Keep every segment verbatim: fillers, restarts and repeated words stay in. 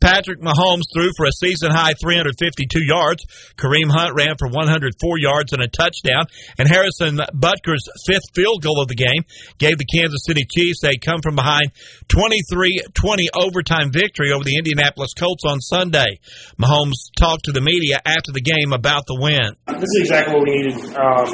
Patrick Mahomes threw for a season-high three hundred fifty-two yards. Kareem Hunt ran for one hundred four yards and a touchdown. And Harrison Butker's fifth field goal of the game gave the Kansas City Chiefs a come-from-behind twenty-three twenty overtime victory over the Indianapolis Colts on Sunday. Mahomes talked to the media after the game about the win. This is exactly what we needed.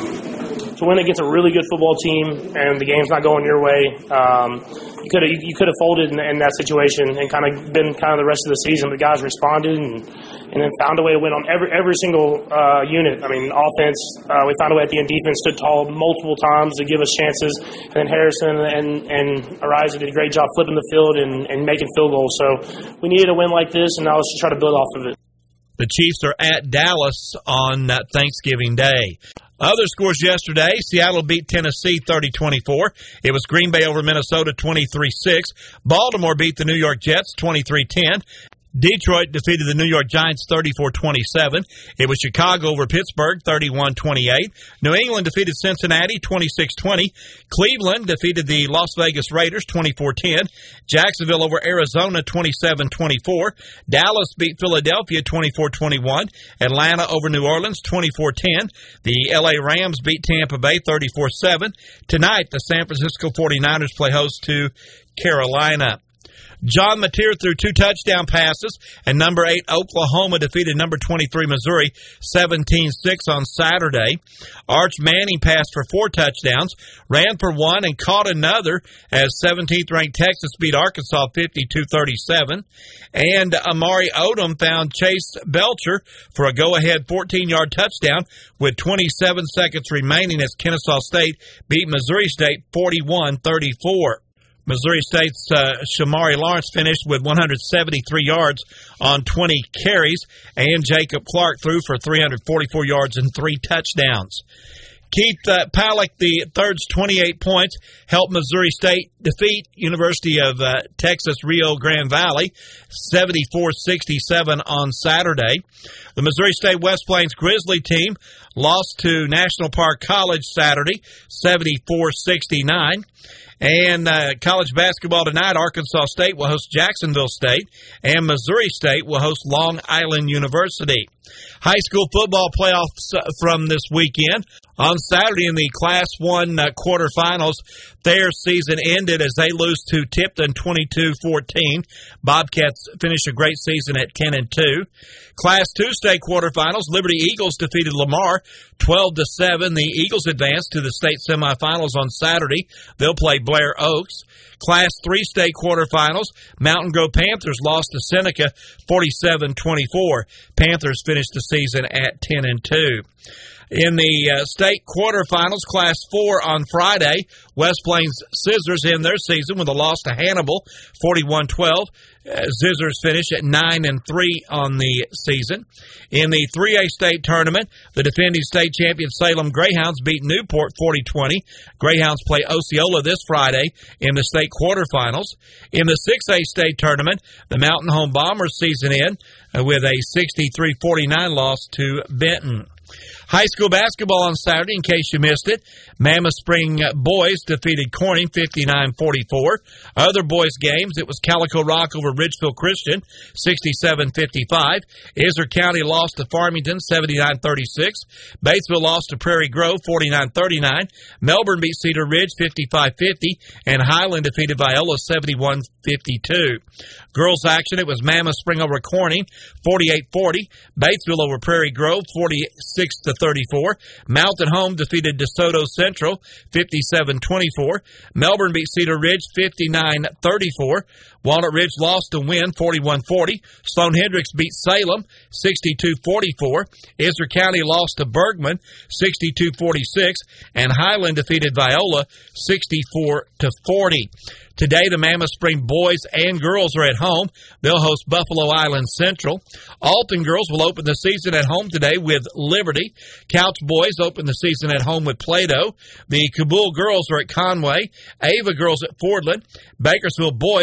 Um, to win against a really good football team and the game's not going your way, um, you could have you could have folded in, in that situation and kind of been kind of the rest of the season. The guys responded and, and then found a way to win on every every single uh, unit. I mean, offense, uh, we found a way at the end. Defense stood tall multiple times to give us chances. And then Harrison and, and Ariza did a great job flipping the field and, and making field goals. So we needed a win like this, and now let's just try to build off of it. The Chiefs are at Dallas on Thanksgiving Day. Other scores yesterday, Seattle beat Tennessee thirty twenty-four. It was Green Bay over Minnesota twenty-three six. Baltimore beat the New York Jets twenty-three ten. Detroit defeated the New York Giants thirty-four twenty-seven. It was Chicago over Pittsburgh thirty-one twenty-eight. New England defeated Cincinnati twenty-six twenty. Cleveland defeated the Las Vegas Raiders twenty-four ten. Jacksonville over Arizona twenty-seven twenty-four. Dallas beat Philadelphia twenty-four twenty-one. Atlanta over New Orleans twenty-four ten. The L A Rams beat Tampa Bay thirty-four seven. Tonight, the San Francisco forty-niners play host to Carolina. John Mateer threw two touchdown passes, and number eight Oklahoma defeated number twenty-three Missouri seventeen six on Saturday. Arch Manning passed for four touchdowns, ran for one, and caught another as seventeenth-ranked Texas beat Arkansas fifty-two thirty-seven. And Amari Odom found Chase Belcher for a go-ahead fourteen-yard touchdown with twenty-seven seconds remaining as Kennesaw State beat Missouri State forty-one thirty-four. Missouri State's uh, Shamari Lawrence finished with one hundred seventy-three yards on twenty carries, and Jacob Clark threw for three hundred forty-four yards and three touchdowns. Keith uh, Palak, the third's twenty-eight points, helped Missouri State defeat University of uh, Texas Rio Grande Valley seventy-four sixty-seven on Saturday. The Missouri State West Plains Grizzly team lost to National Park College Saturday seventy-four sixty-nine. And uh, college basketball tonight, Arkansas State will host Jacksonville State, and Missouri State will host Long Island University. High school football playoffs from this weekend. On Saturday in the Class one uh, quarterfinals, their season ended as they lose to Tipton twenty-two fourteen. Bobcats finish a great season at ten and two. Class two state quarterfinals, Liberty Eagles defeated Lamar twelve to seven. The Eagles advanced to the state semifinals on Saturday. They'll play Blair Oaks. Class three state quarterfinals, Mountain Grove Panthers lost to Seneca forty-seven twenty-four. Panthers finished the season at ten and two. In the uh, state quarterfinals, Class four on Friday, West Plains Scissors end their season with a loss to Hannibal, forty-one twelve. Uh, Scissors finish at nine and three on the season. In the three A state tournament, the defending state champion Salem Greyhounds beat Newport forty twenty. Greyhounds play Osceola this Friday in the state quarterfinals. In the six A state tournament, the Mountain Home Bombers season end uh, with a sixty-three forty-nine loss to Benton. High school basketball on Saturday, in case you missed it. Mammoth Spring boys defeated Corning fifty-nine forty-four. Other boys' games, it was Calico Rock over Ridgefield Christian sixty-seven fifty-five. Iser County lost to Farmington seventy-nine thirty-six. Batesville lost to Prairie Grove forty-nine thirty-nine. Melbourne beat Cedar Ridge fifty-five fifty. And Highland defeated Viola seventy-one fifty-two. Girls action, it was Mammoth Spring over Corning forty-eight forty. Batesville over Prairie Grove forty-six to thirty-four. Mountain Home defeated DeSoto Central fifty-seven twenty-four. Melbourne beat Cedar Ridge fifty-nine thirty-four. Walnut Ridge lost to Wynn forty-one forty. Sloan Hendricks beat Salem sixty-two forty-four. Iser County lost to Bergman sixty-two forty-six. And Highland defeated Viola sixty-four to forty. Today, the Mammoth Spring boys and girls are at home. They'll host Buffalo Island Central. Alton girls will open the season at home today with Liberty. Couch boys open the season at home with Plato. The Kabul girls are at Conway. Ava girls at Fordland. Bakersfield boys will host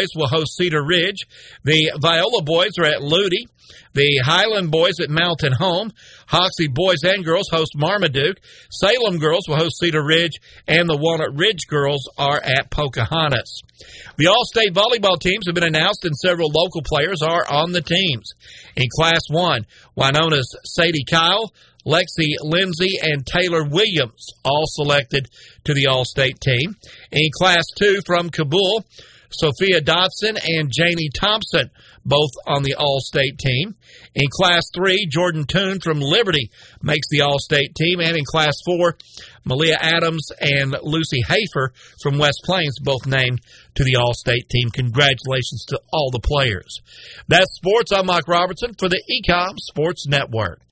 host Cedar Ridge. The Viola boys are at Ludi. The Highland boys at Mountain Home. Hoxie boys and girls host Marmaduke. Salem girls will host Cedar Ridge, and the Walnut Ridge girls are at Pocahontas. The All-State volleyball teams have been announced, and several local players are on the teams. In Class one, Winona's Sadie Kyle, Lexi Lindsay, and Taylor Williams all selected to the All-State team. In Class two, from Kabul, Sophia Dotson and Janie Thompson, both on the All-State team. In Class three, Jordan Toon from Liberty makes the All-State team. And in Class four, Malia Adams and Lucy Hafer from West Plains, both named to the All-State team. Congratulations to all the players. That's sports. I'm Mike Robertson for the Ecom Sports Network.